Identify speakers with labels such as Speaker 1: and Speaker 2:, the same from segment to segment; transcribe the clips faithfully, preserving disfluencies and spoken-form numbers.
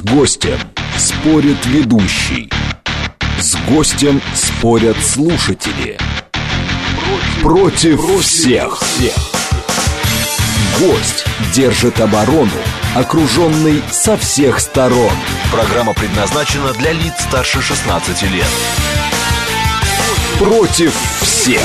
Speaker 1: гостем спорит ведущий. С гостем спорят слушатели. Против, Против всех. всех. Гость держит оборону, окруженный со всех сторон.
Speaker 2: Программа предназначена для лиц старше шестнадцати лет.
Speaker 1: Против всех.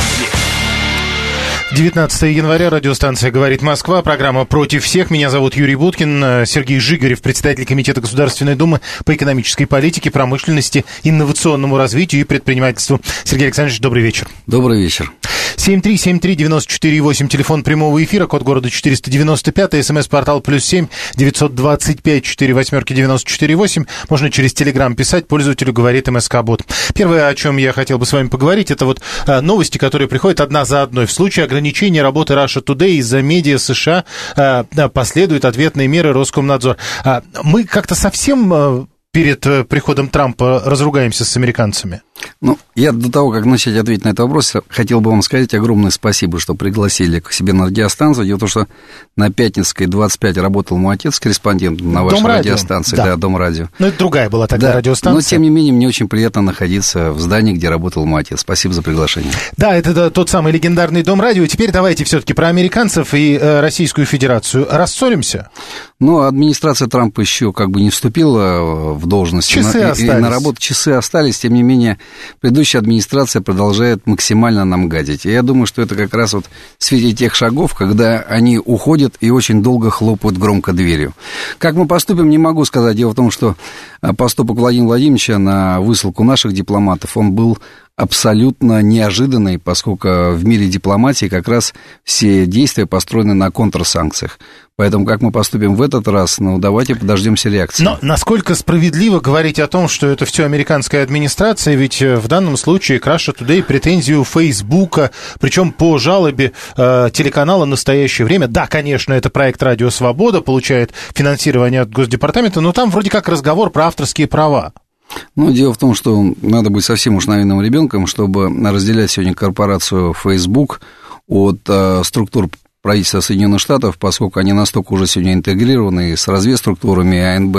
Speaker 3: девятнадцатого января, радиостанция «Говорит Москва», программа «Против всех». Меня зовут Юрий Буткин, Сергей Жигарев, председатель Комитета Государственной Думы по экономической политике, промышленности, инновационному развитию и предпринимательству. Сергей Александрович, добрый вечер.
Speaker 4: Добрый вечер.
Speaker 3: семь три семь три девять четыре восемь, телефон прямого эфира, код города четыреста девяносто пять, смс-портал плюс семь девятьсот двадцать пять четыре восьмерки девяносто четыре восемь. Можно через Телеграм писать, пользователю говорит МСК-бот. Первое, о чем я хотел бы с вами поговорить, это вот новости, которые приходят одна за одной. В случае ограничения работы Russia Today из-за медиа США последуют ответные меры Роскомнадзор. Мы как-то совсем перед приходом Трампа разругаемся с американцами?
Speaker 4: Ну, я до того, как начать ответить на этот вопрос, хотел бы вам сказать огромное спасибо, что пригласили к себе на радиостанцию. Дело в том, что на Пятницкой двадцать пять работал мой отец корреспондентом на вашей Дом радиостанции, да. да, Дом радио.
Speaker 3: Ну, это другая была тогда да, радиостанция.
Speaker 4: Но, тем не менее, мне очень приятно находиться в здании, где работал мой отец. Спасибо за приглашение.
Speaker 3: Да, это, это тот самый легендарный Дом радио. Теперь давайте все-таки про американцев и э, Российскую Федерацию. Рассоримся?
Speaker 4: Ну, администрация Трампа еще как бы не вступила в должность.
Speaker 3: Часы
Speaker 4: на,
Speaker 3: остались.
Speaker 4: И, и на работу часы остались, тем не менее, предыдущая администрация продолжает максимально нам гадить. И я думаю, что это как раз вот в свете тех шагов, когда они уходят и очень долго хлопают громко дверью. Как мы поступим, не могу сказать. Дело в том, что поступок Владимира Владимировича на высылку наших дипломатов, он был абсолютно неожиданный, поскольку в мире дипломатии как раз все действия построены на контрсанкциях. Поэтому как мы поступим в этот раз, ну, давайте подождемся реакции.
Speaker 3: Но насколько справедливо говорить о том, что это все американская администрация, ведь в данном случае к Russia Today претензию Фейсбука, причем по жалобе э, телеканала «Настоящее время». Да, конечно, это проект «Радио Свобода», получает финансирование от Госдепартамента, но там вроде как разговор про авторские права.
Speaker 4: Ну, дело в том, что надо быть совсем уж наивным ребенком, чтобы разделять сегодня корпорацию Facebook от э, структур правительства Соединенных Штатов, поскольку они настолько уже сегодня интегрированы с разведструктурами АНБ,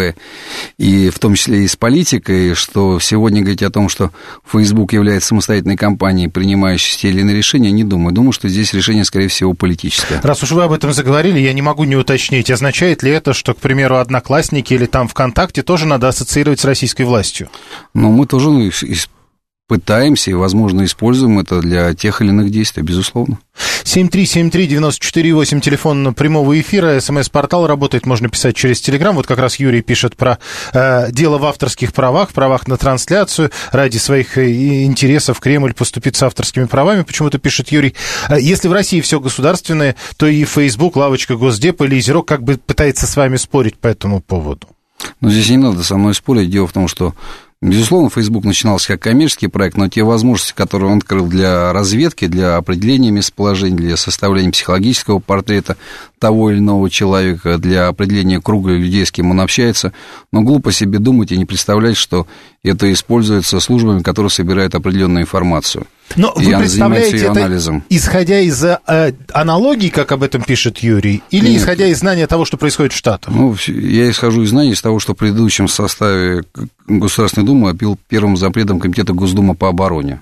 Speaker 4: и в том числе и с политикой, что сегодня говорить о том, что Facebook является самостоятельной компанией, принимающей те или иные решения, не думаю. Думаю, что здесь решение, скорее всего, политическое.
Speaker 3: Раз уж вы об этом заговорили, я не могу не уточнить, означает ли это, что, к примеру, Одноклассники или там ВКонтакте тоже надо ассоциировать с российской властью?
Speaker 4: Ну, мы тоже пытаемся и, возможно, используем это для тех или иных действий, безусловно.
Speaker 3: семь три семь три девять четыре восемь, телефон прямого эфира, смс-портал работает, можно писать через Телеграм. Вот как раз Юрий пишет про э, дело в авторских правах, правах на трансляцию. Ради своих интересов Кремль поступит с авторскими правами, почему-то пишет Юрий. Если в России все государственное, то и Facebook, лавочка Госдепа или Изерок как бы пытается с вами спорить по этому поводу.
Speaker 4: Ну, здесь не надо со мной спорить. Дело в том, что безусловно, Facebook начинался как коммерческий проект, но те возможности, которые он открыл для разведки, для определения местоположения, для составления психологического портрета того или иного человека, для определения круга людей, с кем он общается, но глупо себе думать и не представлять, что это используется службами, которые собирают определенную информацию.
Speaker 3: Но
Speaker 4: и
Speaker 3: вы представляете это,
Speaker 4: анализом.
Speaker 3: Исходя из э, аналогий, как об этом пишет Юрий, или Нет. исходя из знания того, что происходит в Штатах?
Speaker 4: Ну, я исхожу из знаний, из того, что в предыдущем составе Государственной Думы был первым зампредом Комитета Госдумы по обороне.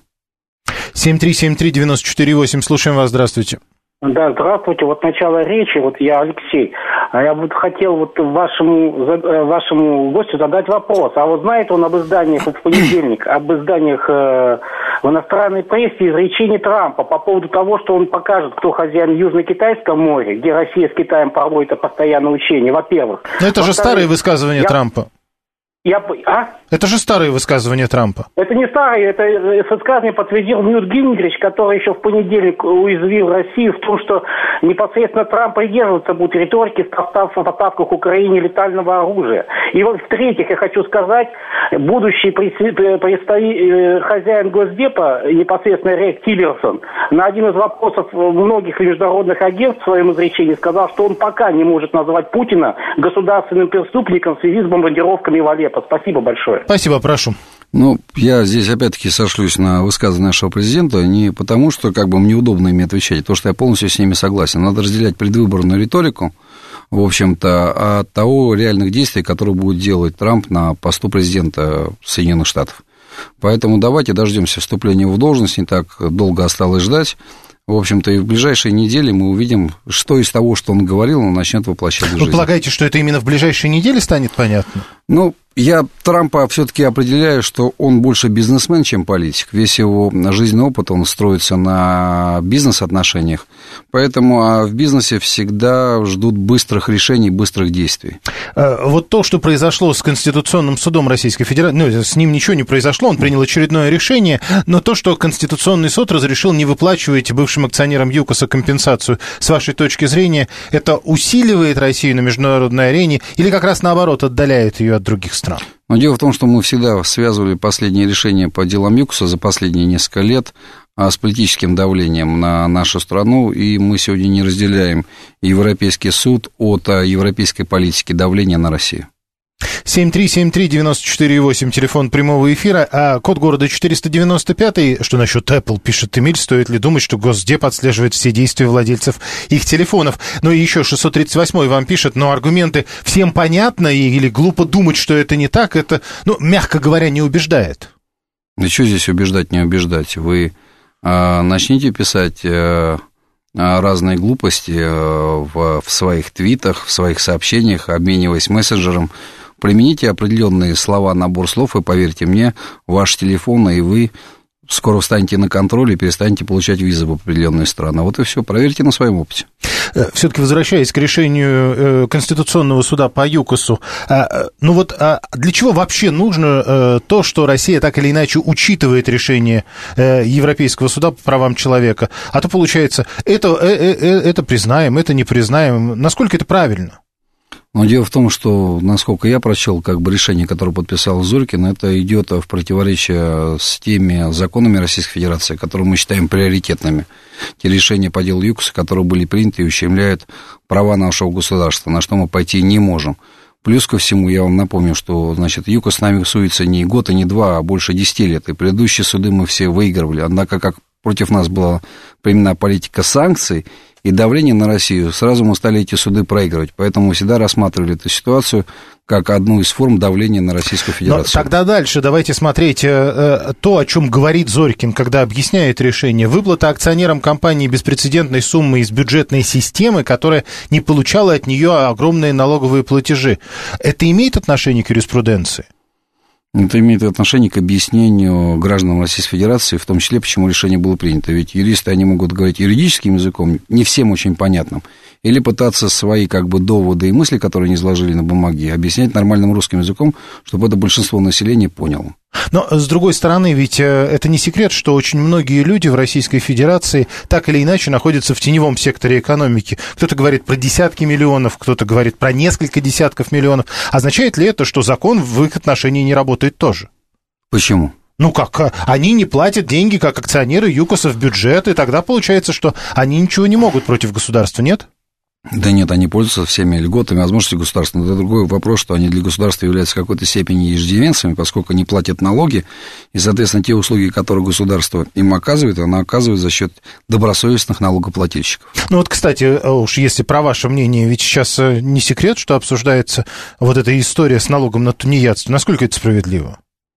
Speaker 3: семь три семь три девять четыре восемь, слушаем вас, здравствуйте.
Speaker 5: Да, здравствуйте. Вот начало речи, вот я Алексей. Я вот хотел вот вашему, вашему гостю задать вопрос. А вот знает он об изданиях в понедельник, об изданиях э, в иностранной прессе изречений Трампа по поводу того, что он покажет, кто хозяин в Южно-Китайском море, где Россия с Китаем проводит постоянное учение, во-первых.
Speaker 3: Но это же старые высказывания я... Трампа.
Speaker 5: Я... А?
Speaker 3: Это же старые высказывания Трампа.
Speaker 5: Это не старые, это высказывание подтвердил Ньют Гингрич, который еще в понедельник уязвил Россию в том, что непосредственно Трамп придерживаться будет риторики в поставках Украине летального оружия. И вот в-третьих, я хочу сказать, будущий представитель, хозяин Госдепа, непосредственно Рекс Тиллерсон, на один из вопросов многих международных агентств в своем изречении сказал, что он пока не может назвать Путина государственным преступником в связи с бомбардировками в Алеппо. Спасибо большое.
Speaker 3: Спасибо, прошу.
Speaker 4: Ну, я здесь опять-таки сошлюсь на высказывание нашего президента не потому, что как бы мне удобно ими отвечать, а потому что я полностью с ними согласен. Надо разделять предвыборную риторику в общем-то, от того реальных действий, которые будет делать Трамп на посту президента Соединенных Штатов. Поэтому давайте дождемся вступления в должность, не так долго осталось ждать. В общем-то, и в ближайшие недели мы увидим, что из того, что он говорил, он начнет воплощать в жизнь.
Speaker 3: Вы полагаете, что это именно в ближайшие недели станет понятно?
Speaker 4: Ну, я Трампа все-таки определяю, что он больше бизнесмен, чем политик. Весь его жизненный опыт, он строится на бизнес-отношениях. Поэтому а в бизнесе всегда ждут быстрых решений, быстрых действий.
Speaker 3: Вот то, что произошло с Конституционным судом Российской Федерации, ну, с ним ничего не произошло, он принял очередное решение, но то, что Конституционный суд разрешил не выплачивать бывшим акционерам ЮКОСа компенсацию, с вашей точки зрения, это усиливает Россию на международной арене или как раз наоборот отдаляет ее от других стран?
Speaker 4: Но дело в том, что мы всегда связывали последние решения по делам ЮКОСа за последние несколько лет с политическим давлением на нашу страну, и мы сегодня не разделяем Европейский суд от европейской политики давления на Россию.
Speaker 3: семь три семь три девять четыре восемь, телефон прямого эфира, а код города четыреста девяносто пять, что насчет Apple, пишет Эмиль, стоит ли думать, что Госдеп отслеживает все действия владельцев их телефонов. Ну и еще шестьсот тридцать восемь вам пишет, но аргументы всем понятно, или глупо думать, что это не так, это, ну, мягко говоря, не убеждает.
Speaker 4: Да что здесь убеждать, не убеждать? Вы а, начните писать а, разные глупости а, в, в своих твитах, в своих сообщениях, обмениваясь мессенджером. Примените определенные слова, набор слов, и поверьте мне, ваш телефон, и вы скоро встанете на контроль и перестанете получать визы в определенные страны. Вот и все, проверьте на своем опыте.
Speaker 3: Все-таки возвращаясь к решению Конституционного суда по ЮКОСу, ну вот для чего вообще нужно то, что Россия так или иначе учитывает решение Европейского суда по правам человека? А то получается, это, это признаем, это не признаем. Насколько это правильно?
Speaker 4: Но дело в том, что, насколько я прочел, как бы решение, которое подписал Зорькин, это идет в противоречие с теми законами Российской Федерации, которые мы считаем приоритетными. Те решения по делу ЮКОСа, которые были приняты и ущемляют права нашего государства, на что мы пойти не можем. Плюс ко всему, я вам напомню, что, значит, ЮКОС с нами суется не год и не два, а больше десяти лет. И предыдущие суды мы все выигрывали. Однако, как против нас была применена политика санкций и давление на Россию, сразу мы стали эти суды проигрывать. Поэтому мы всегда рассматривали эту ситуацию как одну из форм давления на Российскую Федерацию.
Speaker 3: Но тогда дальше давайте смотреть э, то, о чем говорит Зорькин, когда объясняет решение. Выплата акционерам компании беспрецедентной суммы из бюджетной системы, которая не получала от нее огромные налоговые платежи. Это имеет отношение к юриспруденции?
Speaker 4: Это имеет отношение к объяснению гражданам Российской Федерации, в том числе, почему решение было принято. Ведь юристы, они могут говорить юридическим языком, не всем очень понятным, или пытаться свои, как бы, доводы и мысли, которые они изложили на бумаге, объяснять нормальным русским языком, чтобы это большинство населения поняло.
Speaker 3: Но, с другой стороны, ведь это не секрет, что очень многие люди в Российской Федерации так или иначе находятся в теневом секторе экономики. Кто-то говорит про десятки миллионов, кто-то говорит про несколько десятков миллионов. Означает ли это, что закон в их отношении не работает тоже?
Speaker 4: Почему?
Speaker 3: Ну как, они не платят деньги, как акционеры ЮКОСа, в бюджет, и тогда получается, что они ничего не могут против государства, нет?
Speaker 4: Да нет, они пользуются всеми льготами, возможностями государства. Но это другой вопрос, что они для государства являются в какой-то степени иждивенцами, поскольку они платят налоги, и, соответственно, те услуги, которые государство им оказывает, оно оказывает за счет добросовестных налогоплательщиков. Ну
Speaker 3: вот, кстати, уж если про ваше мнение, ведь сейчас не секрет, что обсуждается вот эта история с налогом на тунеядство. Насколько это справедливо?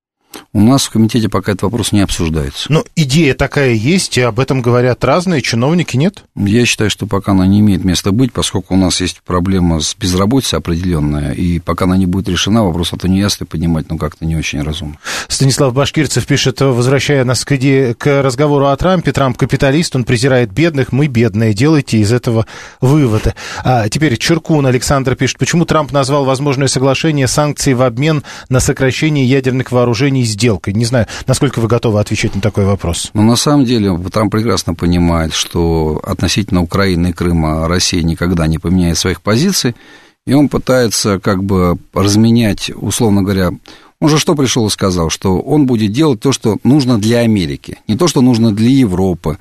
Speaker 4: У нас в комитете пока этот вопрос не обсуждается.
Speaker 3: Но идея такая есть, и об этом говорят разные чиновники, нет?
Speaker 4: Я считаю, что пока она не имеет места быть, поскольку у нас есть проблема с безработицей определенная, и пока она не будет решена, вопрос о тунеядстве поднимать, ну, как-то не очень разумно.
Speaker 3: Станислав Башкирцев пишет, возвращая нас к, идее, к разговору о Трампе, Трамп капиталист, он презирает бедных, мы бедные, делайте из этого выводы. А теперь Черкун Александр пишет, почему Трамп назвал возможное соглашение санкций в обмен на сокращение ядерных вооружений сделкой. Не знаю, насколько вы готовы отвечать на такой вопрос.
Speaker 4: Но на самом деле Трамп прекрасно понимает, что относительно Украины и Крыма Россия никогда не поменяет своих позиций, и он пытается как бы разменять, условно говоря, он же что пришел и сказал, что он будет делать то, что нужно для Америки, не то, что нужно для Европы,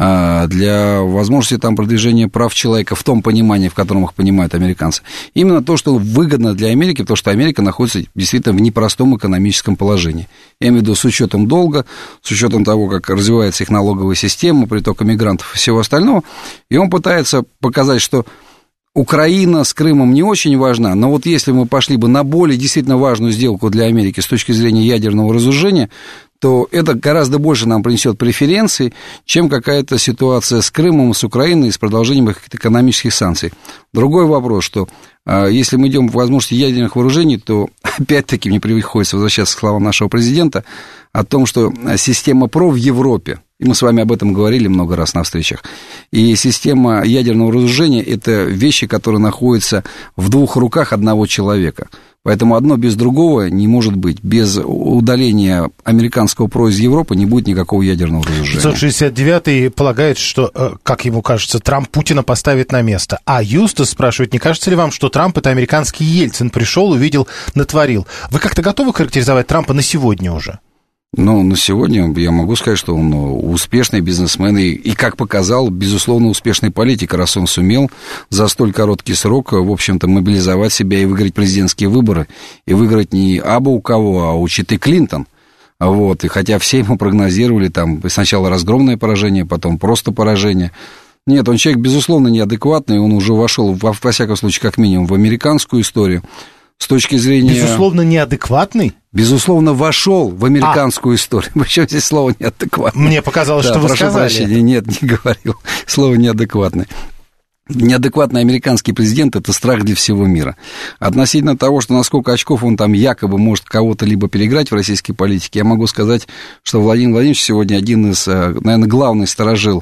Speaker 4: для возможности там продвижения прав человека в том понимании, в котором их понимают американцы. Именно то, что выгодно для Америки, потому что Америка находится действительно в непростом экономическом положении. Я имею в виду с учетом долга, с учетом того, как развивается их налоговая система, приток иммигрантов и всего остального. И он пытается показать, что Украина с Крымом не очень важна, но вот если мы пошли бы на более действительно важную сделку для Америки с точки зрения ядерного разоружения, то это гораздо больше нам принесет преференций, чем какая-то ситуация с Крымом, с Украиной, с продолжением каких-то экономических санкций. Другой вопрос, что э, если мы идем в возможности ядерных вооружений, то опять-таки мне приходится возвращаться к словам нашего президента о том, что система ПРО в Европе, и мы с вами об этом говорили много раз на встречах, и система ядерного разоружения – это вещи, которые находятся в двух руках одного человека. Поэтому одно без другого не может быть. Без удаления американского ПРО из Европы не будет никакого ядерного разоружения.
Speaker 3: пятьсот шестьдесят девятый полагает, что, как ему кажется, Трамп Путина поставит на место. А Юстас спрашивает, не кажется ли вам, что Трамп – это американский Ельцин, пришел, увидел, натворил. Вы как-то готовы характеризовать Трампа на сегодня уже?
Speaker 4: Ну, на сегодня я могу сказать, что он успешный бизнесмен и, и, как показал, безусловно, успешный политик, раз он сумел за столь короткий срок, в общем-то, мобилизовать себя и выиграть президентские выборы, и выиграть не абы у кого, а у читы Клинтон. Вот, и хотя все ему прогнозировали там сначала разгромное поражение, потом просто поражение. Нет, он человек, безусловно, неадекватный, он уже вошел, во, во всяком случае, как минимум, в американскую историю. С точки зрения...
Speaker 3: Безусловно, неадекватный?
Speaker 4: Безусловно, вошел в американскую а. историю. Причем здесь слово неадекватный.
Speaker 3: Мне показалось, да, что вы сказали.
Speaker 4: Прошу прощения, нет, не говорил. Слово неадекватный. Неадекватный американский президент – это страх для всего мира. Относительно того, что на сколько очков он там якобы может кого-то либо переиграть в российской политике, я могу сказать, что Владимир Владимирович сегодня один из, наверное, главных сторожил,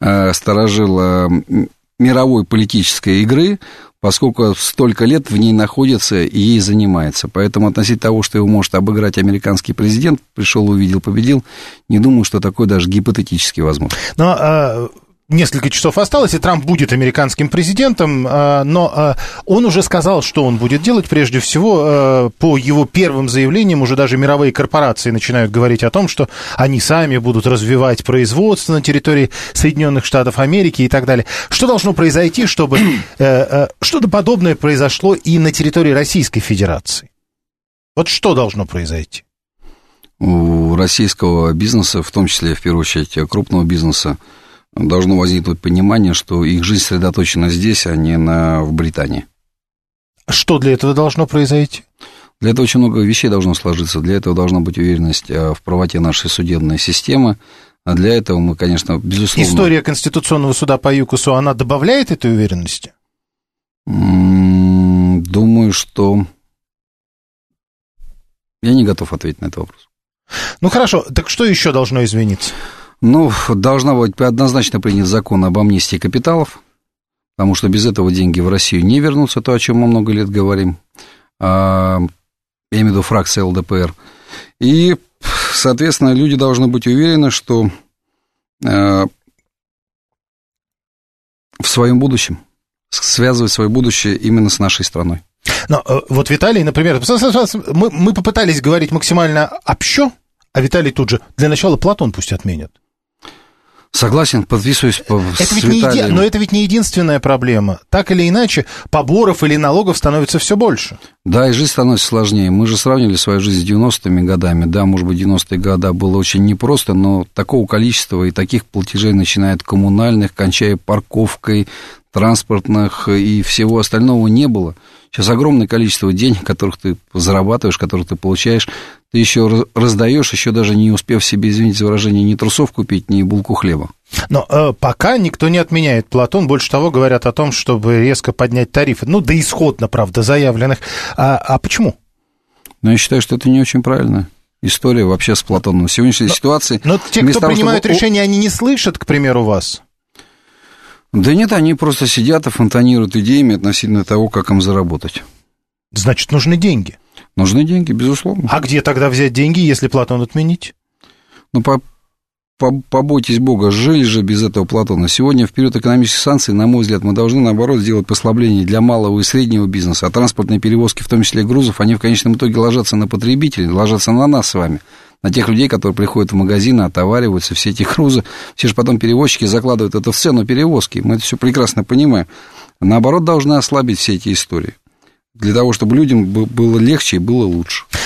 Speaker 4: сторожил мировой политической игры, поскольку столько лет в ней находится и ей занимается. Поэтому относительно того, что его может обыграть американский президент, пришел, увидел, победил, не думаю, что такое даже гипотетически возможно.
Speaker 3: Но а, несколько часов осталось, и Трамп будет американским президентом, а, но а, он уже сказал, что он будет делать. Прежде всего, а, по его первым заявлениям, уже даже мировые корпорации начинают говорить о том, что они сами будут развивать производство на территории Соединенных Штатов Америки и так далее. Что должно произойти, чтобы э, э, что-то подобное произошло и на территории Российской Федерации? Вот что должно произойти?
Speaker 4: У российского бизнеса, в том числе, в первую очередь, крупного бизнеса, должно возникнуть понимание, что их жизнь сосредоточена здесь, а не на, в Британии.
Speaker 3: Что для этого должно произойти?
Speaker 4: Для этого очень много вещей должно сложиться. Для этого должна быть уверенность в правоте нашей судебной системы. А для этого мы, конечно, безусловно...
Speaker 3: История Конституционного суда по ЮКОСу, она добавляет этой уверенности?
Speaker 4: Думаю, что... Я не готов ответить на этот вопрос.
Speaker 3: Ну, хорошо. Так что еще должно измениться?
Speaker 4: Ну, должна быть однозначно принят закон об амнистии капиталов, потому что без этого деньги в Россию не вернутся, то, о чем мы много лет говорим. Я имею в виду фракция эл дэ пэ эр. И, соответственно, люди должны быть уверены, что в своем будущем, связывать свое будущее именно с нашей страной.
Speaker 3: Но вот Виталий, например, мы, мы попытались говорить максимально общо, а Виталий тут же, для начала Платон пусть отменят.
Speaker 4: Согласен, подписываюсь
Speaker 3: это
Speaker 4: с
Speaker 3: ведь
Speaker 4: Виталием.
Speaker 3: Не еди... Но это ведь не единственная проблема. Так или иначе, поборов или налогов становится все больше.
Speaker 4: Да, и жизнь становится сложнее. Мы же сравнили свою жизнь с девяностыми годами. Да, может быть, девяностые годы было очень непросто, но такого количества и таких платежей, начиная от коммунальных, кончая парковкой, транспортных и всего остального не было. Сейчас огромное количество денег, которых ты зарабатываешь, которых ты получаешь, ты еще раздаешь, еще даже не успев себе, извините за выражение, ни трусов купить, ни булку хлеба.
Speaker 3: Но э, пока никто не отменяет Платон. Больше того, говорят о том, чтобы резко поднять тарифы. Ну, да исходно, правда, заявленных. А, а почему?
Speaker 4: Ну, я считаю, что это не очень правильно. История вообще с Платоном. В сегодняшней но, ситуации...
Speaker 3: Но те, кто того, принимают чтобы... решения, они не слышат, к примеру, вас?
Speaker 4: Да нет, они просто сидят и фонтанируют идеями относительно того, как им заработать.
Speaker 3: Значит, нужны деньги.
Speaker 4: Нужны деньги, безусловно.
Speaker 3: А где тогда взять деньги, если Платон отменить?
Speaker 4: Ну, по, по, побойтесь Бога, жили же без этого Платона. Сегодня, в период экономических санкций, на мой взгляд, мы должны, наоборот, сделать послабление для малого и среднего бизнеса. А транспортные перевозки, в том числе грузов, они в конечном итоге ложатся на потребителей, ложатся на нас с вами. На тех людей, которые приходят в магазины, отовариваются, все эти грузы, все же потом перевозчики закладывают это в цену перевозки. Мы это все прекрасно понимаем. Наоборот, должны ослабить все эти истории. Для того, чтобы людям было легче и было лучше.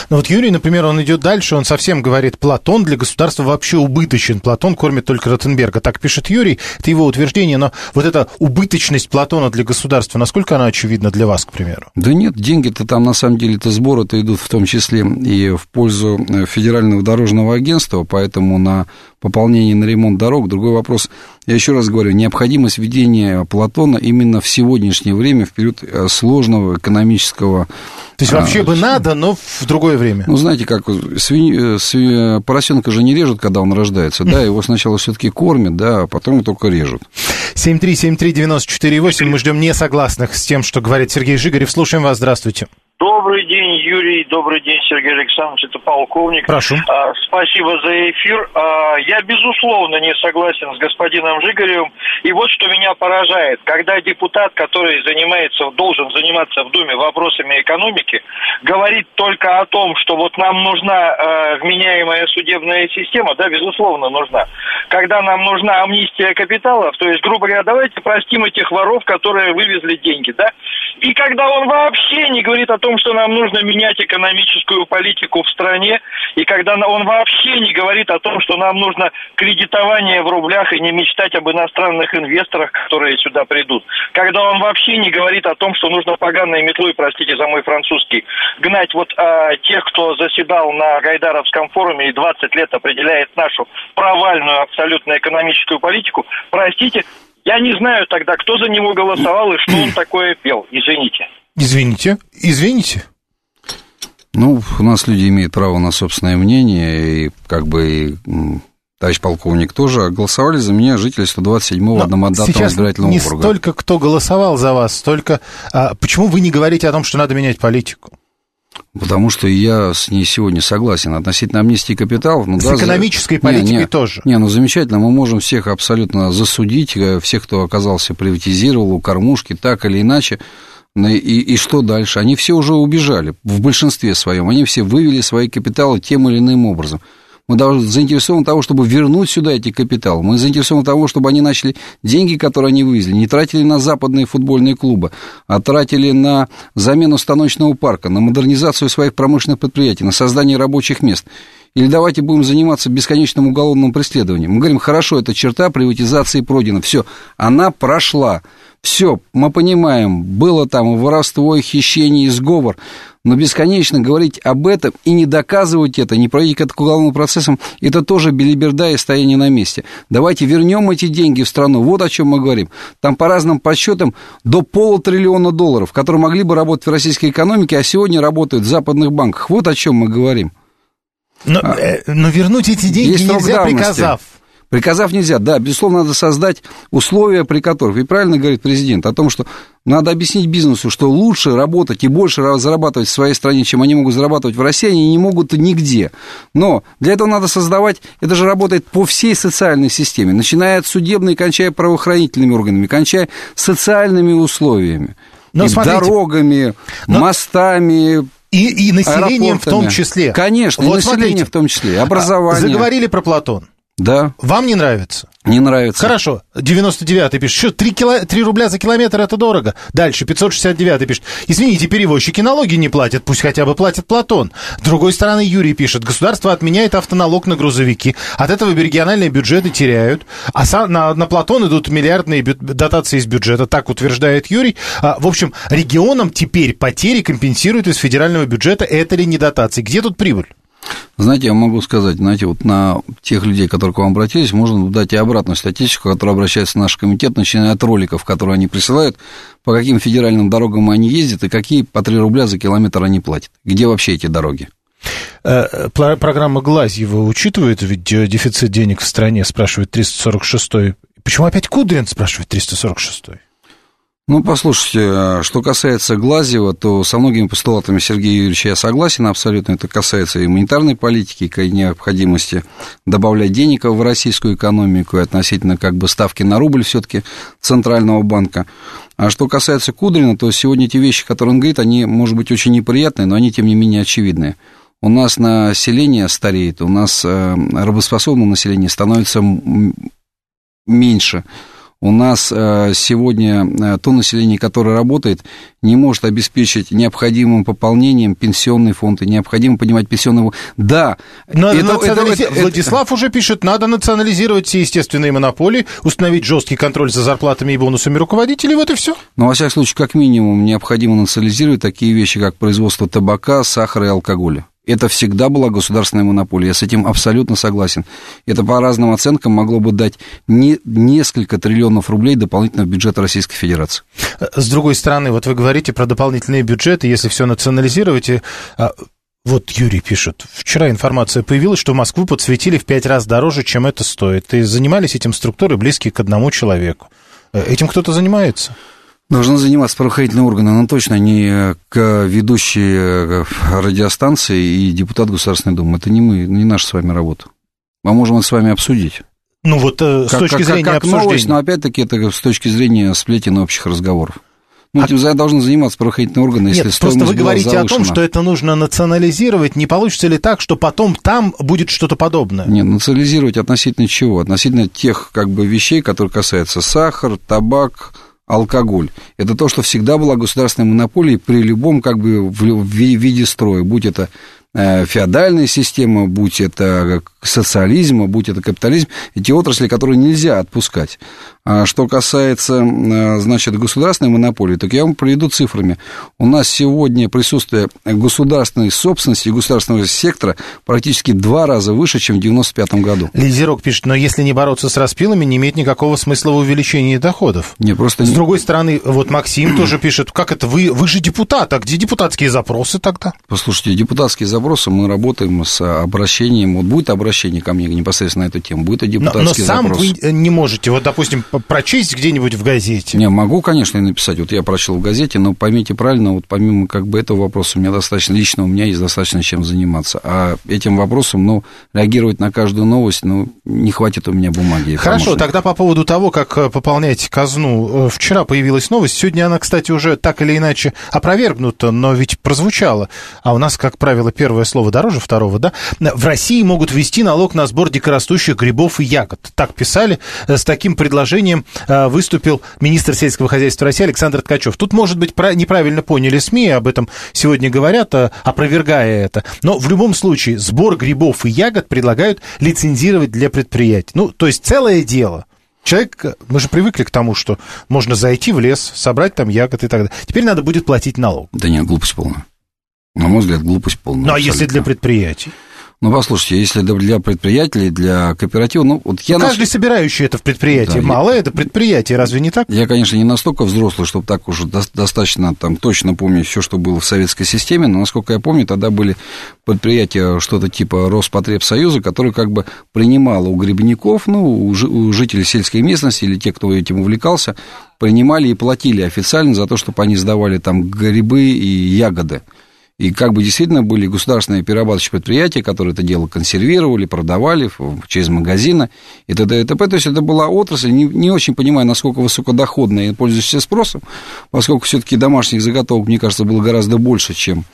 Speaker 3: Но вот Юрий, например, он идет дальше, он совсем говорит, Платон для государства вообще убыточен. Платон кормит только Ротенберга. Так пишет Юрий, это его утверждение, но вот эта убыточность Платона для государства, насколько она очевидна для вас, к примеру?
Speaker 4: Да нет, деньги-то там на самом деле-то сборы-то идут в том числе и в пользу Федерального дорожного агентства, поэтому на пополнение, на ремонт дорог. Другой вопрос, я еще раз говорю, необходимость введения Платона именно в сегодняшнее время, в период сложного экономического...
Speaker 3: То есть вообще а, бы надо, но в другое время.
Speaker 4: Ну, знаете, как свинь, свинь, поросенка же не режут, когда он рождается, да, его сначала все-таки кормят, да, а потом только режут.
Speaker 3: семь три семь три девять четыре восемь, мы ждем несогласных с тем, что говорит Сергей Жигарев. Слушаем вас, здравствуйте.
Speaker 6: Добрый день, Юрий, добрый день, Сергей Александрович, это полковник.
Speaker 3: Прошу.
Speaker 6: А, спасибо за эфир. А, я, безусловно, не согласен с господином Жигаревым. И вот что меня поражает. Когда депутат, который занимается, должен заниматься в Думе вопросами экономики, говорит только о том, что вот нам нужна а, вменяемая судебная система, да, безусловно, нужна. Когда нам нужна амнистия капиталов, то есть, грубо говоря, давайте простим этих воров, которые вывезли деньги, да. И когда он вообще не говорит о том, что нам нужно менять экономическую политику в стране, и когда он вообще не говорит о том, что нам нужно кредитование в рублях и не мечтать об иностранных инвесторах, которые сюда придут, когда он вообще не говорит о том, что нужно поганой метлой, простите за мой французский, гнать вот а, тех, кто заседал на Гайдаровском форуме и двадцать лет определяет нашу провальную абсолютно экономическую политику, простите, я не знаю тогда, кто за него голосовал и что он такое пел. Извините.
Speaker 3: Извините. Извините.
Speaker 4: Ну, у нас люди имеют право на собственное мнение, и как бы и, товарищ полковник тоже. Голосовали за меня жители сто двадцать седьмого одномандатного избирательного
Speaker 3: не
Speaker 4: округа.
Speaker 3: Не столько кто голосовал за вас, столько... А, почему вы не говорите о том, что надо менять политику?
Speaker 4: Потому что я с ней сегодня согласен. Относительно амнистии капиталов... Ну,
Speaker 3: с
Speaker 4: да,
Speaker 3: экономической
Speaker 4: за...
Speaker 3: политикой
Speaker 4: не, не,
Speaker 3: тоже.
Speaker 4: Не, ну замечательно, мы можем всех абсолютно засудить, всех, кто оказался приватизировал, у кормушки, так или иначе. И, и что дальше? Они все уже убежали, в большинстве своем. Они все вывели свои капиталы тем или иным образом. Мы заинтересованы в том, чтобы вернуть сюда эти капиталы. Мы заинтересованы в том, чтобы они начали деньги, которые они вывезли, не тратили на западные футбольные клубы, а тратили на замену станочного парка, на модернизацию своих промышленных предприятий, на создание рабочих мест. Или давайте будем заниматься бесконечным уголовным преследованием. Мы говорим, хорошо, эта черта приватизации пройдена. Все, она прошла. Все, мы понимаем, было там воровство, хищение, сговор. Но бесконечно говорить об этом и не доказывать это, не проводить это к уголовным процессам, это тоже белиберда и стояние на месте. Давайте вернем эти деньги в страну. Вот о чем мы говорим. Там по разным подсчетам до полутриллиона долларов, которые могли бы работать в российской экономике, а сегодня работают в западных банках. Вот о чем мы говорим.
Speaker 3: Но, а, но вернуть эти деньги нельзя, приказав.
Speaker 4: Приказав нельзя, да, безусловно, надо создать условия, при которых, и правильно говорит президент, о том, что надо объяснить бизнесу, что лучше работать и больше зарабатывать в своей стране, чем они могут зарабатывать в России, они не могут нигде. Но для этого надо создавать, это же работает по всей социальной системе, начиная от судебной, кончая правоохранительными органами, кончая социальными условиями, и дорогами, но... мостами,
Speaker 3: и, и населением в том числе.
Speaker 4: Конечно, вот и населением смотрите, в том числе, образование.
Speaker 3: Заговорили про Платон.
Speaker 4: Да.
Speaker 3: Вам не нравится?
Speaker 4: Не нравится.
Speaker 3: Хорошо. девяносто девятый пишет, что три, кило... три рубля за километр это дорого. Дальше пятьсот шестьдесят девятый пишет, извините, перевозчики налоги не платят, пусть хотя бы платит Платон. С другой стороны, Юрий пишет, государство отменяет автоналог на грузовики, от этого региональные бюджеты теряют, а на, на Платон идут миллиардные бю... дотации из бюджета, так утверждает Юрий. А, в общем, регионам теперь потери компенсируют из федерального бюджета, это ли не дотации? Где тут прибыль?
Speaker 4: Знаете, я могу сказать, знаете, вот на тех людей, которые к вам обратились, можно дать и обратную статистику, которая обращается в наш комитет, начиная от роликов, которые они присылают, по каким федеральным дорогам они ездят и какие по три рубля за километр они платят. Где вообще эти дороги?
Speaker 3: Программа Глазьева учитывает ведь дефицит денег в стране, спрашивает триста сорок шестой. Почему опять Кудрин, спрашивает триста сорок шестой?
Speaker 4: Ну, послушайте, что касается Глазьева, то со многими постулатами Сергея Юрьевича я согласен абсолютно. Это касается и монетарной политики, и необходимости добавлять денег в российскую экономику, и относительно как бы ставки на рубль все-таки Центрального банка. А что касается Кудрина, то сегодня те вещи, которые он говорит, они, может быть, очень неприятные, но они, тем не менее, очевидные. У нас население стареет, у нас работоспособное население становится меньше. У нас сегодня то население, которое работает, не может обеспечить необходимым пополнением пенсионный фонд и необходимо поднимать пенсионный фонд. Да.
Speaker 3: Надо это, национализи... это, это, Владислав это... уже пишет, надо национализировать все естественные монополии, установить жесткий контроль за зарплатами и бонусами руководителей, вот и все.
Speaker 4: Ну, во всяком случае, как минимум, необходимо национализировать такие вещи, как производство табака, сахара и алкоголя. Это всегда была государственная монополия, я с этим абсолютно согласен. Это по разным оценкам могло бы дать не, несколько триллионов рублей дополнительно в бюджет Российской Федерации.
Speaker 3: С другой стороны, вот вы говорите про дополнительные бюджеты, если все национализировать... Вот Юрий пишет, вчера информация появилась, что Москву подсветили в пять раз дороже, чем это стоит, и занимались этим структуры, близкие к одному человеку. Этим кто-то занимается?
Speaker 4: Должны заниматься правоохранительные органы, но точно не ведущие радиостанции и депутат Государственной Думы. Это не мы, не наша с вами работа. Мы можем это с вами обсудить.
Speaker 3: Ну вот с как, точки как, зрения как обсуждения.
Speaker 4: Новость, но опять-таки это с точки зрения сплетен и общих разговоров. Ну, этим а... должны заниматься правоохранительные органы, если
Speaker 3: Нет, просто вы говорите завышена. О том, что это нужно национализировать. Не получится ли так, что потом там будет что-то подобное?
Speaker 4: Нет, национализировать относительно чего? Относительно тех как бы вещей, которые касаются сахар, табак, алкоголь. Это то, что всегда была государственной монополией при любом как бы в виде строя, будь это феодальная система, будь это социализм, будь это капитализм, эти отрасли, которые нельзя отпускать. А что касается, значит, государственной монополии, так я вам приведу цифрами. У нас сегодня присутствие государственной собственности и государственного сектора практически два раза выше, чем в девяносто пятом году.
Speaker 3: Лизерок пишет, но если не бороться с распилами, не имеет никакого смысла в увеличении доходов.
Speaker 4: Не, просто
Speaker 3: с
Speaker 4: не...
Speaker 3: другой стороны, вот Максим тоже пишет, как это, вы, вы же депутат, а где депутатские запросы тогда?
Speaker 4: Послушайте, депутатские запросы, мы работаем с обращением, вот будет обращение ко мне непосредственно на эту тему, будет и депутатский запрос.
Speaker 3: Но, но сам запрос. Вы не можете, вот, допустим, прочесть где-нибудь в газете?
Speaker 4: Не, могу, конечно, и написать. Вот я прочел в газете, но поймите правильно, вот помимо как бы этого вопроса, у меня достаточно, лично у меня есть достаточно чем заниматься. А этим вопросом, ну, реагировать на каждую новость, ну, не хватит у меня бумаги.
Speaker 3: Хорошо, тогда по поводу того, как пополнять казну. Вчера появилась новость, сегодня она, кстати, уже так или иначе опровергнута, но ведь прозвучала. А у нас, как правило, первое слово дороже второго, да? В России могут ввести налог на сбор дикорастущих грибов и ягод. Так писали. С таким предложением выступил министр сельского хозяйства России Александр Ткачев. Тут, может быть, неправильно поняли СМИ, об этом сегодня говорят, опровергая это. Но в любом случае сбор грибов и ягод предлагают лицензировать для предприятий. Ну, то есть целое дело. Человек, мы же привыкли к тому, что можно зайти в лес, собрать там ягод и так далее. Теперь надо будет платить налог.
Speaker 4: Да нет, глупость полная. На мой взгляд, глупость полная.
Speaker 3: Ну, а если для предприятий?
Speaker 4: Ну, послушайте, если для предприятий, для кооператива, ну, вот я...
Speaker 3: Ну, каждый наш... собирающий это в предприятии, да, малое я... это предприятие, разве не так?
Speaker 4: Я, конечно, не настолько взрослый, чтобы так уже до- достаточно там точно помнить все, что было в советской системе, но, насколько я помню, тогда были предприятия, что-то типа Роспотребсоюза, который как бы принимал у грибников, ну, у, ж- у жителей сельской местности или те, кто этим увлекался, принимали и платили официально за то, чтобы они сдавали там грибы и ягоды. И как бы действительно были государственные перерабатывающие предприятия, которые это дело консервировали, продавали через магазины и т.д. и т.п. То есть это была отрасль, не, не очень понимаю, насколько высокодоходная и пользующаяся спросом, поскольку все-таки домашних заготовок, мне кажется, было гораздо больше, чем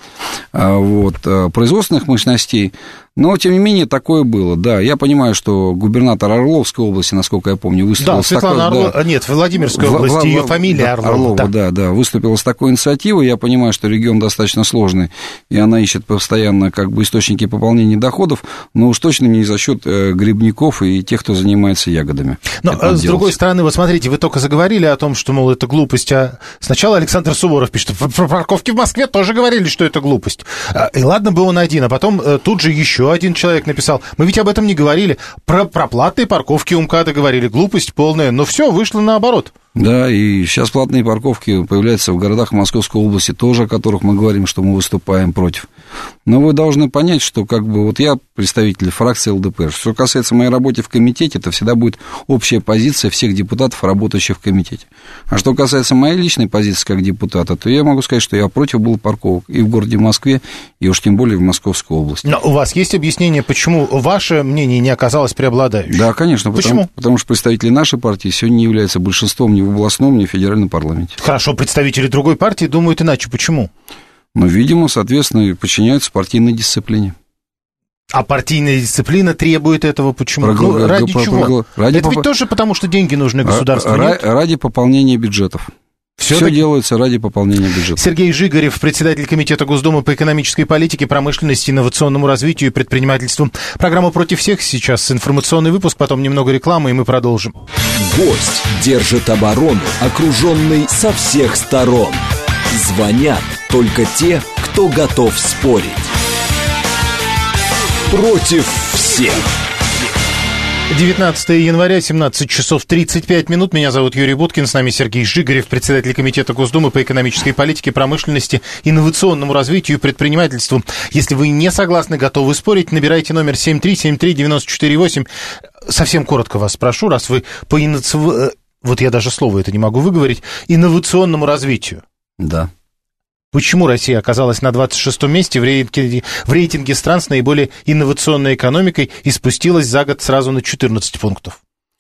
Speaker 4: вот, производственных мощностей. Но, тем не менее, такое было, да. Я понимаю, что губернатор Орловской области, насколько я помню, выступил
Speaker 3: да,
Speaker 4: с такой...
Speaker 3: Да, Орлов... да, нет, Владимирской в... области, в... ее фамилия Орлова.
Speaker 4: Орлова, да. да, да, выступила с такой инициативой. Я понимаю, что регион достаточно сложный, и она ищет постоянно как бы источники пополнения доходов, но уж точно не за счет грибников и тех, кто занимается ягодами.
Speaker 3: Но, с делать. Другой стороны, вот смотрите, вы только заговорили о том, что, мол, это глупость, а сначала Александр Суворов пишет, про парковки в Москве тоже говорили, что это глупость. И ладно бы он один, а потом тут же еще один человек написал, мы ведь об этом не говорили, про, про платные парковки у МКАДа говорили, глупость полная, но все, вышло наоборот.
Speaker 4: Да, и сейчас платные парковки появляются в городах Московской области тоже, о которых мы говорим, что мы выступаем против. Но вы должны понять, что как бы вот я представитель фракции эл дэ пэ эр. Что касается моей работы в комитете, это всегда будет общая позиция всех депутатов, работающих в комитете. А что касается моей личной позиции как депутата, то я могу сказать, что я против был парковок и в городе Москве, и уж тем более в Московской области.
Speaker 3: Но у вас есть объяснение, почему ваше мнение не оказалось преобладающим?
Speaker 4: Да, конечно.
Speaker 3: Почему?
Speaker 4: Потому, потому что представители нашей партии сегодня не являются большинством ни в областном, ни в федеральном парламенте.
Speaker 3: Хорошо, представители другой партии думают иначе. Почему?
Speaker 4: Ну, видимо, соответственно, подчиняются партийной дисциплине.
Speaker 3: А партийная дисциплина требует этого почему?
Speaker 4: Прогл...
Speaker 3: Ну, ради
Speaker 4: Прогл...
Speaker 3: чего?
Speaker 4: Прогл... Ради
Speaker 3: Это
Speaker 4: поп...
Speaker 3: ведь тоже потому, что деньги нужны государству,
Speaker 4: Ра-
Speaker 3: нет?
Speaker 4: Ради пополнения бюджетов. Все, Все делается ради пополнения бюджета.
Speaker 3: Сергей Жигарев, председатель Комитета Госдумы по экономической политике, промышленности, инновационному развитию и предпринимательству. Программа «Против всех» сейчас. Информационный выпуск, потом немного рекламы, и мы продолжим.
Speaker 1: Гость держит оборону, окруженный со всех сторон. Звонят только те, кто готов спорить. Против всех.
Speaker 3: девятнадцатое января, семнадцать часов тридцать пять минут. Меня зовут Юрий Буткин, с нами Сергей Жигарев, председатель Комитета Госдумы по экономической политике, промышленности, инновационному развитию и предпринимательству. Если вы не согласны, готовы спорить, набирайте номер семь три семь три девять четыре восемь. Совсем коротко вас спрошу, раз вы по инициативе... Вот я даже слово это не могу выговорить. Инновационному развитию.
Speaker 4: Да.
Speaker 3: Почему Россия оказалась на двадцать шестом месте в рейтинге, в рейтинге стран с наиболее инновационной экономикой и спустилась за год сразу на четырнадцать пунктов?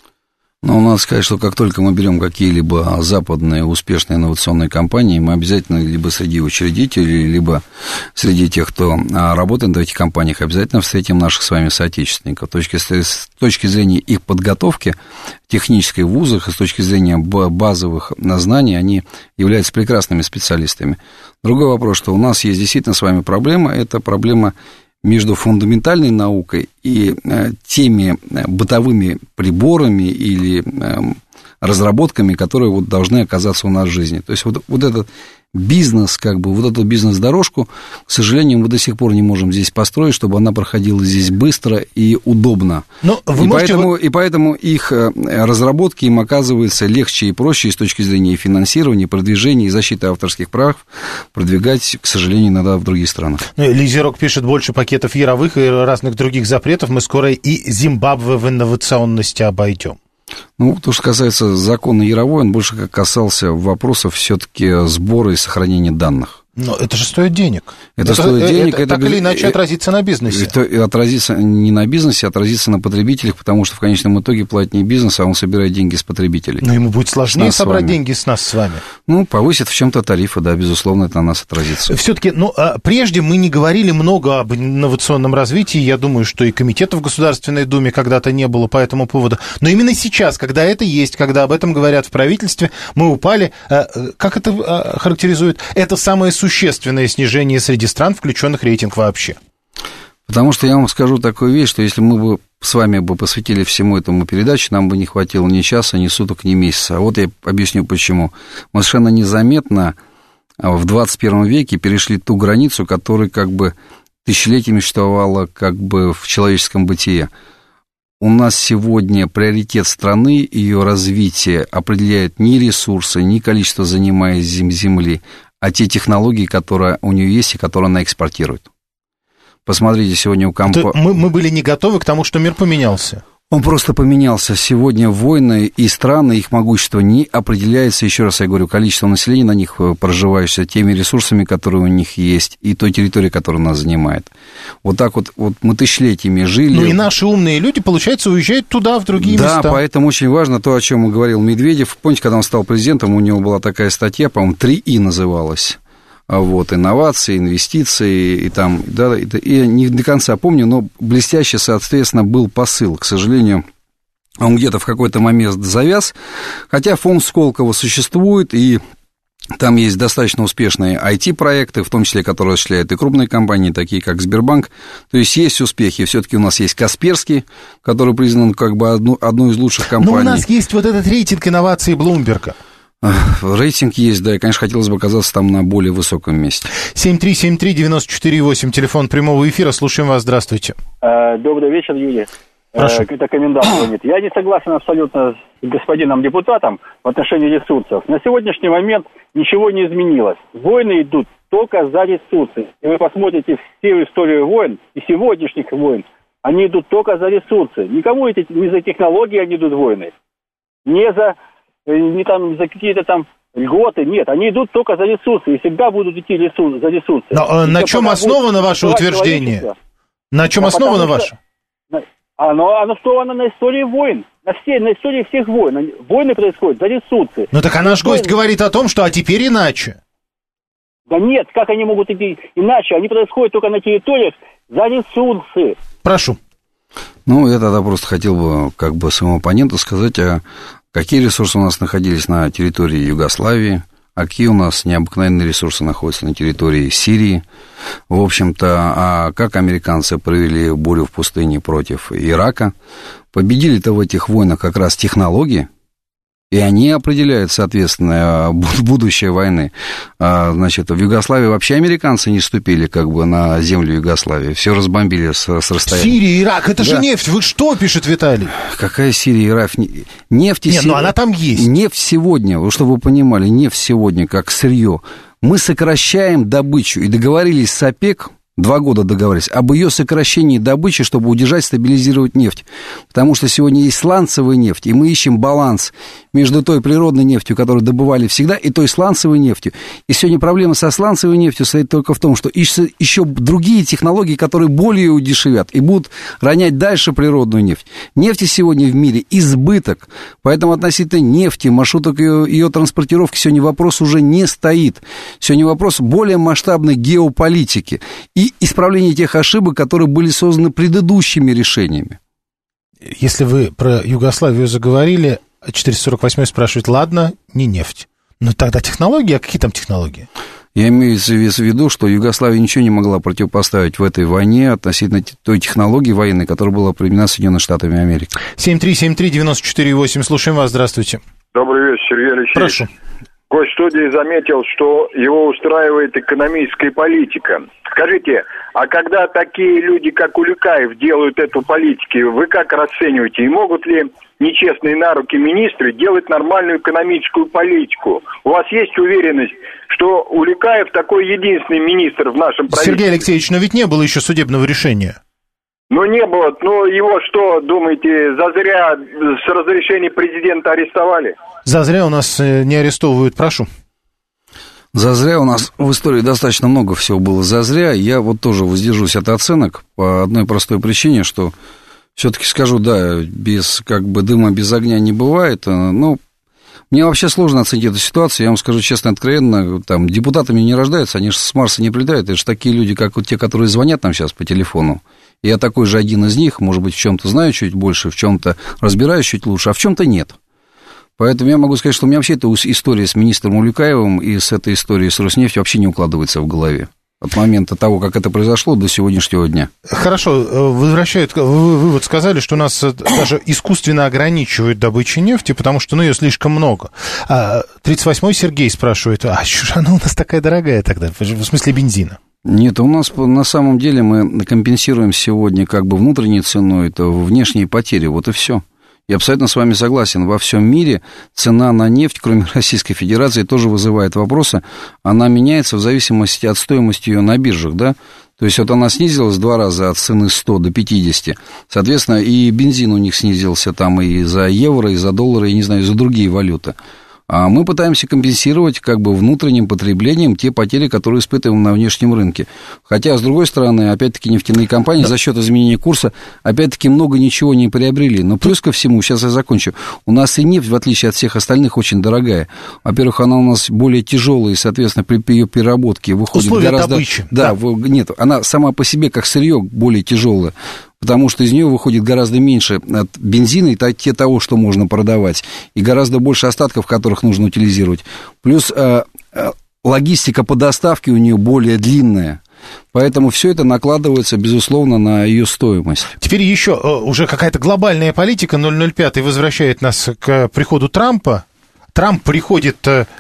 Speaker 4: Ну, надо сказать, что как только мы берем какие-либо западные успешные инновационные компании, мы обязательно либо среди учредителей, либо среди тех, кто работает в этих компаниях, обязательно встретим наших с вами соотечественников. С точки, с точки зрения их подготовки технической в вузах и с точки зрения базовых знаний, они являются прекрасными специалистами. Другой вопрос, что у нас есть действительно с вами проблема, это проблема между фундаментальной наукой и э, теми бытовыми приборами или э, разработками, которые вот должны оказаться у нас в жизни. То есть вот, вот этот бизнес, как бы, вот эту бизнес-дорожку, к сожалению, мы до сих пор не можем здесь построить, чтобы она проходила здесь быстро и удобно. Но вы и, можете... поэтому, и поэтому их разработки им оказывается легче и проще и с точки зрения финансирования, продвижения и защиты авторских прав продвигать, к сожалению, иногда в других странах.
Speaker 3: Ну, Лизерок пишет, больше пакетов яровых и разных других запретов мы скоро и Зимбабве в инновационности обойдем.
Speaker 4: Ну, то, что касается закона Яровой, он больше касался вопросов все-таки сбора и сохранения данных.
Speaker 3: Но это же стоит денег.
Speaker 4: Это, это стоит денег.
Speaker 3: Это, это так или иначе отразится на бизнесе.
Speaker 4: Это отразится не на бизнесе, а отразится на потребителях, потому что в конечном итоге платит не бизнес, а он собирает деньги с потребителей.
Speaker 3: Но ему будет сложнее собрать деньги с нас с вами.
Speaker 4: Ну, повысит в чем-то тарифы, да, безусловно, это на нас отразится.
Speaker 3: Все-таки, ну, прежде мы не говорили много об инновационном развитии. Я думаю, что и комитета в Государственной Думе когда-то не было по этому поводу. Но именно сейчас, когда это есть, когда об этом говорят в правительстве, мы упали. Как это характеризует? Это самое существенное снижение среди стран, включенных в рейтинг вообще.
Speaker 4: Потому что я вам скажу такую вещь, что если мы бы с вами бы посвятили всему этому передаче, нам бы не хватило ни часа, ни суток, ни месяца. А вот я объясню почему. Мы совершенно незаметно в двадцать первом веке перешли ту границу, которая как бы тысячелетиями существовала как бы в человеческом бытие. У нас сегодня приоритет страны, ее развитие определяет не ресурсы, не количество занимаемой земли, а те технологии, которые у нее есть и которые она экспортирует. Посмотрите, сегодня у компании...
Speaker 3: Мы, мы были не готовы к тому, что мир поменялся.
Speaker 4: Он просто поменялся. Сегодня войны и страны, их могущество не определяется, еще раз я говорю, количеством населения на них проживающего, теми ресурсами, которые у них есть, и той территорией, которая нас занимает. Вот так вот, вот мы тысячелетиями жили.
Speaker 3: Ну и наши умные люди, получается, уезжают туда, в другие
Speaker 4: да,
Speaker 3: места.
Speaker 4: Да, поэтому очень важно то, о чем говорил Медведев. Помните, когда он стал президентом, у него была такая статья, по-моему, три И называлась. Вот, инновации, инвестиции, и там, да, и, и не до конца помню, но блестяще, соответственно, был посыл. К сожалению, он где-то в какой-то момент завяз, хотя фонд Сколково существует, и там есть достаточно успешные ай ти-проекты, в том числе, которые осуществляют и крупные компании, такие как Сбербанк, то есть есть успехи. Все-таки у нас есть Касперский, который признан как бы одну, одной из лучших компаний.
Speaker 3: Но у нас есть вот этот рейтинг инноваций Блумберга.
Speaker 4: Рейтинг есть, да, и, конечно, хотелось бы оказаться там на более высоком месте.
Speaker 3: семь три семь три девять четыре восемь, телефон прямого эфира, слушаем вас, здравствуйте.
Speaker 7: Добрый вечер, Юрий.
Speaker 3: Прошу.
Speaker 7: Это комендант звонит. Я не согласен абсолютно с господином депутатом в отношении ресурсов. На сегодняшний момент ничего не изменилось. Войны идут только за ресурсы. И вы посмотрите всю историю войн и сегодняшних войн, они идут только за ресурсы. Никому эти, не за технологии они идут войны, не за... не там за какие-то там льготы, нет, они идут только за ресурсы, и всегда будут идти ресурс, за ресурсы.
Speaker 3: Но, на чем основано ваше утверждение? На чем
Speaker 7: а
Speaker 3: основано ваше?
Speaker 7: Оно, оно основано на истории войн, на, всей, на истории всех войн. Войны происходят за ресурсы.
Speaker 3: Ну так а наш гость говорит о том, что а теперь иначе.
Speaker 7: Да нет, как они могут идти иначе? Они происходят только на территориях за ресурсы.
Speaker 3: Прошу.
Speaker 4: Ну, я тогда просто хотел бы, как бы, своему оппоненту сказать, а какие ресурсы у нас находились на территории Югославии, а какие у нас необыкновенные ресурсы находятся на территории Сирии. В общем-то, а как американцы провели бурю в пустыне против Ирака. Победили-то в этих войнах как раз технологии, и они определяют, соответственно, будущее войны. Значит, в Югославии вообще американцы не ступили как бы на землю Югославии. Все разбомбили с, с расстояния.
Speaker 3: Сирия, Ирак, это
Speaker 4: да.
Speaker 3: же нефть. Вы что, пишет Виталий?
Speaker 4: Какая Сирия, Ирак? Нефть
Speaker 3: Нет,
Speaker 4: сев...
Speaker 3: ну она там есть.
Speaker 4: Нефть сегодня, чтобы вы понимали, нефть сегодня как сырье. Мы сокращаем добычу и договорились с ОПЕК, два года договорились, об ее сокращении добычи, чтобы удержать, стабилизировать нефть. Потому что сегодня есть сланцевая нефть, и мы ищем баланс между той природной нефтью, которую добывали всегда, и той сланцевой нефтью. И сегодня проблема со сланцевой нефтью состоит только в том, что ищутся еще другие технологии, которые более удешевят и будут ронять дальше природную нефть. Нефти сегодня в мире избыток, поэтому относительно нефти, маршруток ее, ее транспортировки сегодня вопрос уже не стоит. Сегодня вопрос более масштабной геополитики и исправления тех ошибок, которые были созданы предыдущими решениями.
Speaker 3: Если вы про Югославию заговорили, четыреста сорок восемь спрашивает, ладно, не нефть. Но тогда технологии, а какие там технологии?
Speaker 4: Я имею в виду, что Югославия ничего не могла противопоставить в этой войне относительно той технологии военной, которая была применена Соединенными Штатами Америки.
Speaker 3: семь три семь три девять четыре восемь, слушаем вас, здравствуйте.
Speaker 8: Добрый вечер, Сергей Алексеевич.
Speaker 3: Прошу.
Speaker 8: Гость студии заметил, что его устраивает экономическая политика. Скажите, а когда такие люди, как Улюкаев, делают эту политику, вы как расцениваете? И могут ли нечестные на руки министры делать нормальную экономическую политику? У вас есть уверенность, что Улюкаев такой единственный министр в нашем правительстве?
Speaker 3: Сергей Алексеевич, но ведь не было еще судебного решения.
Speaker 8: Ну, не было. Ну, его что, думаете, зазря с разрешения президента арестовали?
Speaker 3: Зазря у нас не арестовывают, прошу.
Speaker 4: Зазря у нас в истории достаточно много всего было зазря. Я вот тоже воздержусь от оценок по одной простой причине, что все-таки скажу, да, без как бы дыма без огня не бывает, но мне вообще сложно оценить эту ситуацию. Я вам скажу честно, откровенно, там, депутатами не рождаются, они же с Марса не прилетают. Это же такие люди, как вот те, которые звонят нам сейчас по телефону. Я такой же один из них, может быть, в чем-то знаю чуть больше, в чем-то разбираюсь чуть лучше, а в чем-то нет. Поэтому я могу сказать, что у меня вообще эта история с министром Улюкаевым и с этой историей с Роснефтью вообще не укладывается в голове. От момента того, как это произошло, до сегодняшнего дня.
Speaker 3: Хорошо, возвращают, вы, вы вот сказали, что у нас даже искусственно ограничивают добычу нефти, потому что, ну, ее слишком много. А тридцать восьмой Сергей спрашивает, а что же она у нас такая дорогая тогда, в смысле бензина?
Speaker 4: Нет, у нас на самом деле мы компенсируем сегодня как бы внутренней ценой, это внешние потери, вот и все. Я абсолютно с вами согласен. Во всем мире цена на нефть, кроме Российской Федерации, тоже вызывает вопросы. Она меняется в зависимости от стоимости ее на биржах, да? То есть вот она снизилась в два раза от цены сто до пятидесяти. Соответственно, и бензин у них снизился там и за евро, и за доллары, и, не знаю, и за другие валюты. А мы пытаемся компенсировать как бы внутренним потреблением те потери, которые испытываем на внешнем рынке. Хотя, с другой стороны, опять-таки, нефтяные компании за счет изменения курса, опять-таки, много ничего не приобрели. Но плюс ко всему, сейчас я закончу, у нас и нефть, в отличие от всех остальных, очень дорогая. Во-первых, она у нас более тяжелая, и, соответственно, при ее переработке выходит
Speaker 3: условия
Speaker 4: гораздо...
Speaker 3: добычи.
Speaker 4: Да, да. Нет, она сама по себе, как сырье, более тяжелая. Потому что из нее выходит гораздо меньше от бензина и те того, что можно продавать, и гораздо больше остатков, которых нужно утилизировать. Плюс э, э, логистика по доставке у нее более длинная. Поэтому все это накладывается, безусловно, на ее стоимость.
Speaker 3: Теперь еще уже какая-то глобальная политика. ноль ноль пять возвращает нас к приходу Трампа. Трамп приходит...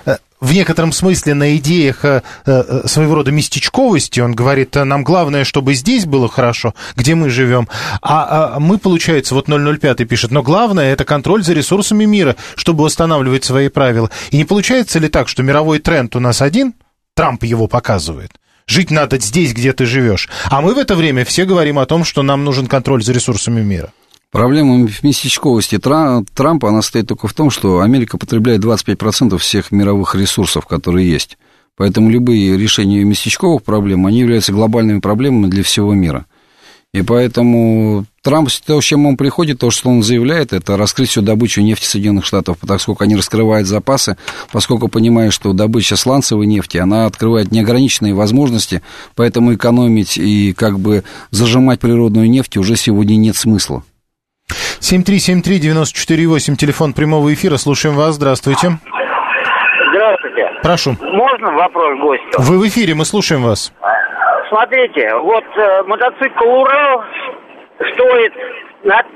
Speaker 3: в некотором смысле на идеях э, э, своего рода местечковости. Он говорит, нам главное, чтобы здесь было хорошо, где мы живем. А, а мы, получается, вот ноль ноль пять пишет, но главное это контроль за ресурсами мира, чтобы устанавливать свои правила. И не получается ли так, что мировой тренд у нас один, Трамп его показывает, жить надо здесь, где ты живешь, а мы в это время все говорим о том, что нам нужен контроль за ресурсами мира?
Speaker 4: Проблема местечковости Трампа, она стоит только в том, что Америка потребляет двадцать пять процентов всех мировых ресурсов, которые есть. Поэтому любые решения местечковых проблем, они являются глобальными проблемами для всего мира. И поэтому Трамп, то, с чем он приходит, то, что он заявляет, это раскрыть всю добычу нефти Соединенных Штатов, поскольку они раскрывают запасы, поскольку понимают, что добыча сланцевой нефти, она открывает неограниченные возможности, поэтому экономить и как бы зажимать природную нефть уже сегодня нет смысла.
Speaker 3: семь три семь три девять четыре восемь, телефон прямого эфира, слушаем вас, здравствуйте.
Speaker 9: Здравствуйте.
Speaker 3: Прошу.
Speaker 9: Можно вопрос гостю?
Speaker 3: Вы в эфире, мы слушаем вас.
Speaker 9: Смотрите, вот э, мотоцикл «Урал» стоит на э,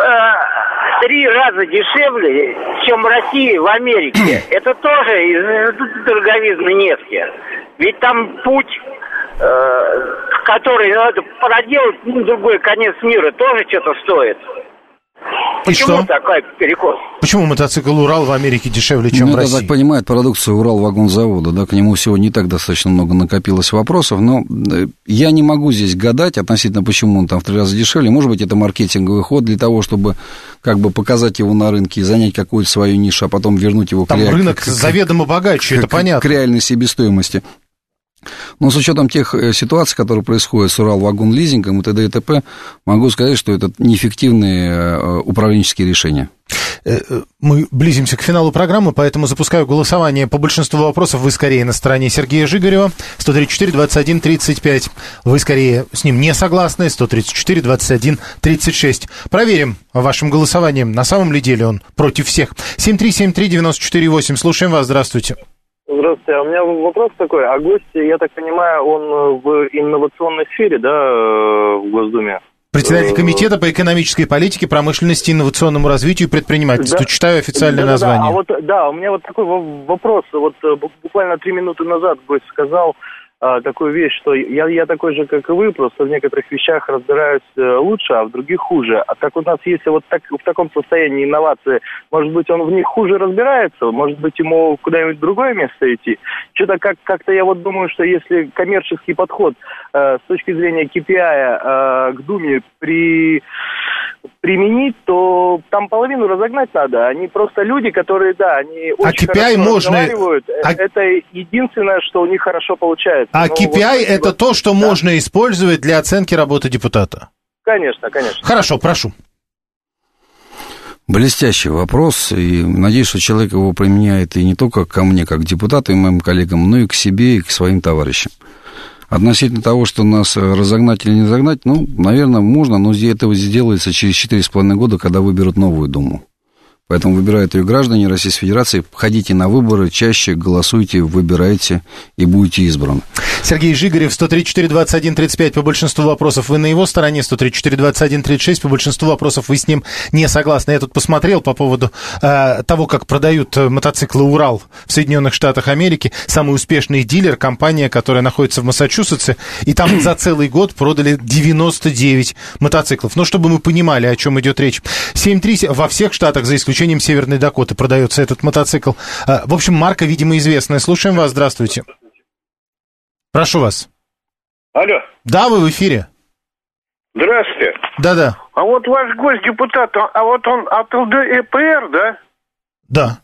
Speaker 9: три раза дешевле, чем в России, в Америке. Это тоже из дороговизны нефти. Ведь там путь, э, который надо проделать, ну, другой конец мира, тоже что-то стоит.
Speaker 3: И
Speaker 9: Почему
Speaker 3: что?
Speaker 9: такой перекос?
Speaker 3: Почему мотоцикл «Урал» в Америке дешевле, чем
Speaker 4: ну,
Speaker 3: в России?
Speaker 4: Это, так понимает, продукция Уралвагонзавода, да, к нему всего не так достаточно много накопилось вопросов, но я не могу здесь гадать относительно, почему он там в три раза дешевле. Может быть, это маркетинговый ход для того, чтобы как бы показать его на рынке и занять какую-то свою нишу, а потом вернуть его
Speaker 3: там
Speaker 4: к реальности.
Speaker 3: Рынок к, заведомо богаче,
Speaker 4: к,
Speaker 3: это
Speaker 4: к,
Speaker 3: понятно.
Speaker 4: К реальной себестоимости. Но с учетом тех ситуаций, которые происходят с Уралвагонлизингом и т.д. и т.п., могу сказать, что это неэффективные управленческие решения.
Speaker 3: Мы близимся к финалу программы, поэтому запускаю голосование. По большинству вопросов вы скорее на стороне Сергея Жигарева. сто тридцать четыре двадцать один тридцать пять. Вы скорее с ним не согласны. сто тридцать четыре двадцать один тридцать шесть. Проверим вашим голосованием, на самом ли деле он против всех. семь три семь три девять четыре восемь. Слушаем вас. Здравствуйте.
Speaker 10: Здравствуйте. А у меня вопрос такой. А гость, я так понимаю, он в инновационной сфере, да, в Госдуме?
Speaker 3: Председатель комитета по экономической политике, промышленности, инновационному развитию и предпринимательству.
Speaker 10: Да.
Speaker 3: Читаю официальное
Speaker 10: да,
Speaker 3: название.
Speaker 10: Да, а вот, да, у меня вот такой вопрос. Вот буквально три минуты назад гость сказал а, такую вещь, что я, я такой же, как и вы, просто в некоторых вещах разбираюсь лучше, а в других хуже. А так у нас, если вот так, в таком состоянии инновации, может быть, он в них хуже разбирается, может быть, ему куда-нибудь в другое место идти. Что-то как- как-то я вот думаю, что если коммерческий подход э, с точки зрения кей пи ай э, к Думе при... применить, то там половину разогнать надо. Они просто люди, которые, да, они
Speaker 3: а
Speaker 10: очень
Speaker 3: кей пи ай
Speaker 10: хорошо
Speaker 3: можно...
Speaker 10: разговаривают.
Speaker 3: А...
Speaker 10: Это единственное, что у них хорошо получается.
Speaker 3: А
Speaker 10: Но
Speaker 3: кей пи ай
Speaker 10: вот,
Speaker 3: это
Speaker 10: вот,
Speaker 3: то, что
Speaker 10: да.
Speaker 3: можно использовать для оценки работы депутата?
Speaker 10: Конечно, конечно.
Speaker 3: Хорошо, прошу.
Speaker 4: Блестящий вопрос, и надеюсь, что человек его применяет и не только ко мне, как к депутату и моим коллегам, но и к себе, и к своим товарищам. Относительно того, что нас разогнать или не разогнать, ну, наверное, можно, но это сделается через четыре с половиной года, когда выберут новую Думу. Поэтому выбирают ее граждане Российской Федерации. Ходите на выборы, чаще голосуйте, выбирайте и будете избраны.
Speaker 3: Сергей Жигарев, сто тридцать четыре двадцать один тридцать пять. По большинству вопросов вы на его стороне, сто тридцать четыре двадцать один тридцать шесть. По большинству вопросов вы с ним не согласны. Я тут посмотрел по поводу э, того, как продают мотоциклы «Урал» в Соединенных Штатах Америки. Самый успешный дилер, компания, которая находится в Массачусетсе. И там за целый год продали девяносто девять мотоциклов. Ну, чтобы мы понимали, о чем идет речь. семь три во всех штатах, за исключением Северной Дакоты, продается этот мотоцикл. Э, в общем, марка, видимо, известная. Слушаем вас. Здравствуйте. Прошу вас.
Speaker 11: Алло.
Speaker 3: Да, вы в эфире.
Speaker 11: Здравствуйте.
Speaker 3: Да-да.
Speaker 11: А вот ваш гость депутат, а вот он от эл дэ и пэ эр, да?
Speaker 3: Да.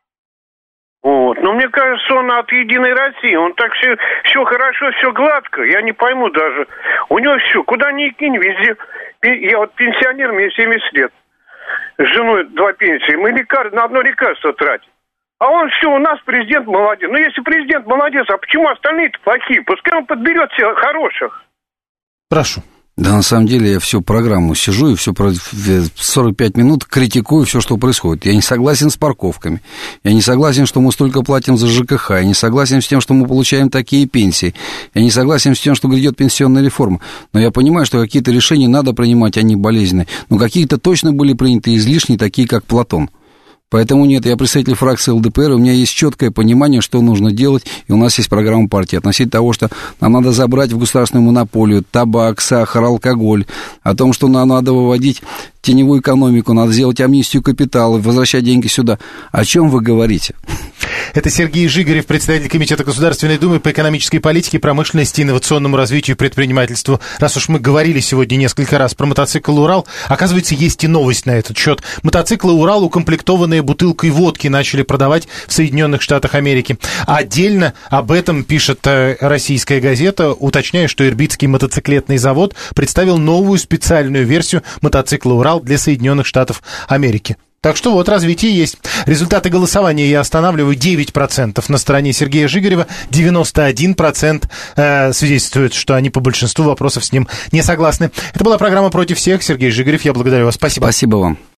Speaker 11: Вот. Но мне кажется, он от Единой России. Он так все, все хорошо, все гладко. Я не пойму даже. У него все, куда ни кинь, везде. Я вот пенсионер, мне семьдесят лет. С женой два пенсии. Мы лекар... на одно лекарство тратим. А он все, у нас президент молодец. Ну, если президент молодец, а почему остальные-то плохие? Пускай он подберет всех хороших.
Speaker 3: Прошу.
Speaker 4: Да, на самом деле, я всю программу сижу и все сорок пять минут критикую все, что происходит. Я не согласен с парковками. Я не согласен, что мы столько платим за жэ ка ха. Я не согласен с тем, что мы получаем такие пенсии. Я не согласен с тем, что грядет пенсионная реформа. Но я понимаю, что какие-то решения надо принимать, они болезненные. Но какие-то точно были приняты излишние, такие как Платон. Поэтому нет, я представитель фракции эл дэ пэ эр, у меня есть четкое понимание, что нужно делать, и у нас есть программа партии относительно того, что нам надо забрать в государственную монополию табак, сахар, алкоголь, о том, что нам надо выводить теневую экономику, надо сделать амнистию капитала, возвращать деньги сюда. О чем вы говорите?
Speaker 3: Это Сергей Жигарев, председатель Комитета Государственной Думы по экономической политике, промышленности, инновационному развитию и предпринимательству. Раз уж мы говорили сегодня несколько раз про мотоцикл «Урал», оказывается, есть и новость на этот счет. Мотоциклы «Урал», укомплектованные бутылкой водки, начали продавать в Соединенных Штатах Америки. Отдельно об этом пишет российская газета, уточняя, что Ирбитский мотоциклетный завод представил новую специальную версию мотоцикла «Урал» для Соединенных Штатов Америки. Так что вот, развитие есть. Результаты голосования я останавливаю. девять процентов на стороне Сергея Жигарева, девяносто один процент э, свидетельствует, что они по большинству вопросов с ним не согласны. Это была программа «Против всех». Сергей Жигарев, я благодарю вас. Спасибо.
Speaker 4: Спасибо вам.